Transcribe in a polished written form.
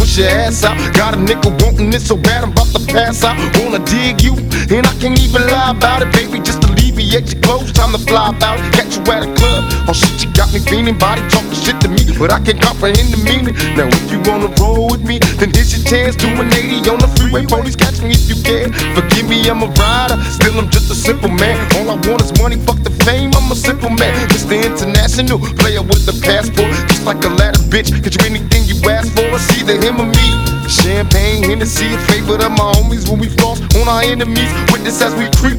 bust your ass out. Got a nigga wanting it so bad I'm about to pass out. Wanna dig you, and I can't even lie about it, baby. Just alleviate your clothes, time to fly about it. Catch you at a club, oh shit, you got me feeling. Body talking shit to me, but I can't comprehend the meaning. Now if you wanna roll with me, then here's your chance. Do an 80 on the freeway, police catch me if you can. Forgive me, I'm a rider, still I'm just a simple man. All I want is money, fuck the fame, I'm a simple man. Mr. International, player with the passport. Just like a ladder, bitch, get you anything you ask for. It's either him or me. Champagne, Hennessy, a favorite of my homies when we floss on our enemies. Witness as we creep